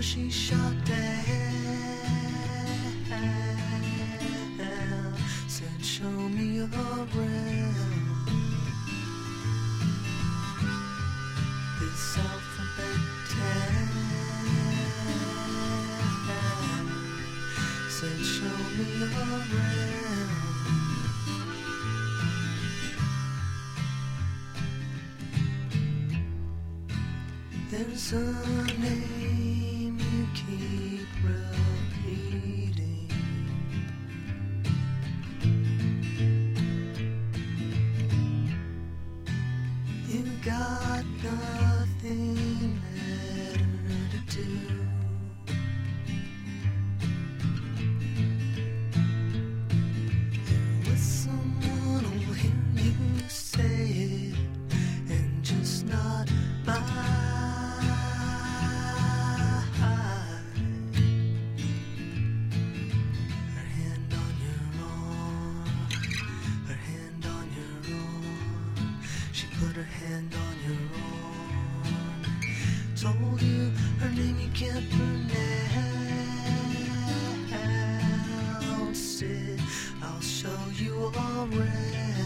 she shot down. Said, show me around this alphabet town. Said, show me around. There's a name you keep repeating. You got nothing better to do. You're with someone who'll hear you say it and just not mind. Put her hand on your arm. Told you her name you can't pronounce it. I'll show you around.